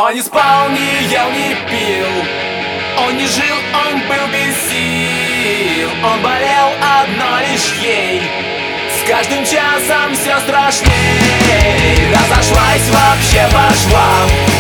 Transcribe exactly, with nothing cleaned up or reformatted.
Он не спал, не ел, не пил. Он не жил, он был без сил. Он болел одной лишь ей. С каждым часом все страшней. Разошлась, вообще пошла.